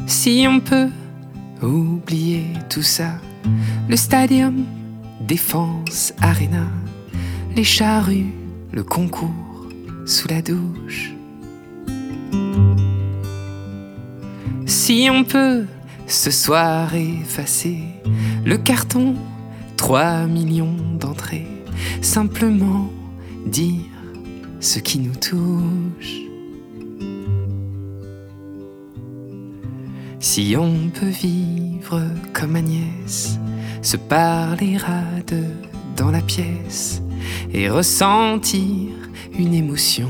Si on peut oublier tout ça, le stadium, Défense Arena, les charrues, le concours sous la douche. Si on peut ce soir effacer le carton, 3 millions d'entrées, simplement dire ce qui nous touche. Si on peut vivre comme Agnès, se parler à deux dans la pièce et ressentir une émotion.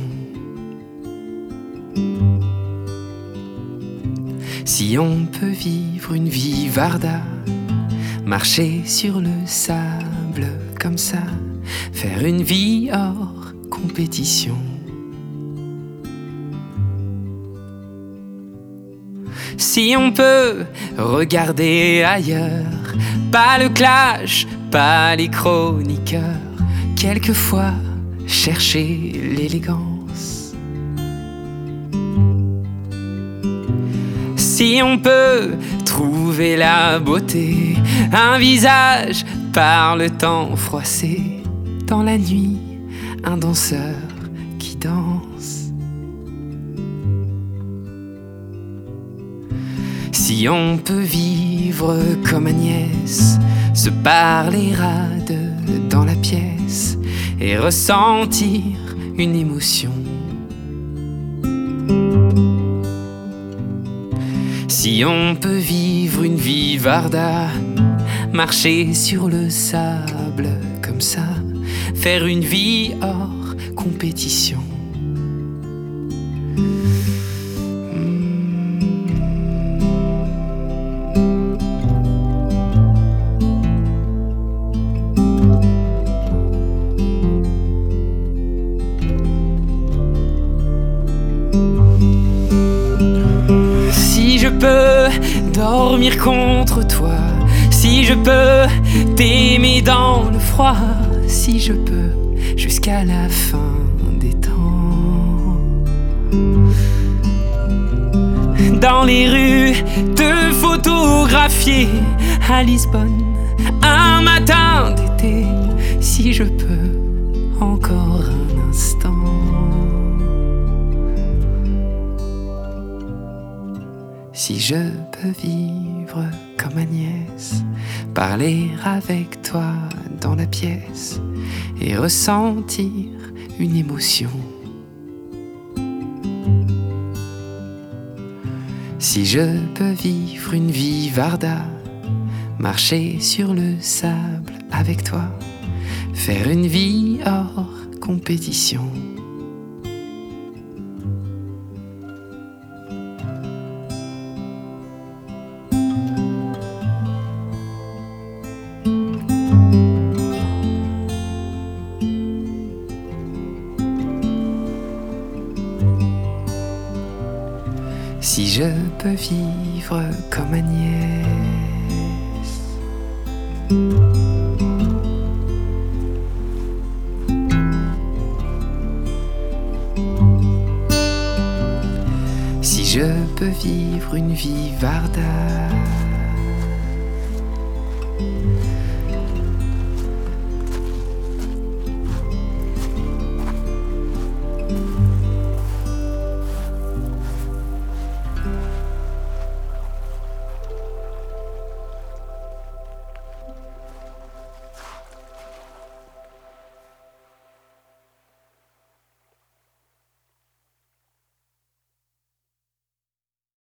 Si on peut vivre une vie Varda, marcher sur le sable comme ça, faire une vie hors compétition. Si on peut regarder ailleurs, pas le clash, pas les chroniqueurs, quelquefois chercher l'élégance. Si on peut trouver la beauté, un visage par le temps froissé, dans la nuit, un danseur qui danse. Si on peut vivre comme Agnès, se parler à deux dans la pièce et ressentir une émotion. Si on peut vivre une vie Varda, marcher sur le sable comme ça, faire une vie hors compétition. Si je peux dormir contre toi, si je peux t'aimer dans le froid, si je peux jusqu'à la fin des temps. Dans les rues, te photographier à Lisbonne, un matin d'été, si je peux encore un instant. Si je peux vivre comme Agnès, parler avec toi dans la pièce et ressentir une émotion. Si je peux vivre une vie Varda, marcher sur le sable avec toi, faire une vie hors compétition. Si je peux vivre comme Agnès. Si je peux vivre une vie Varda.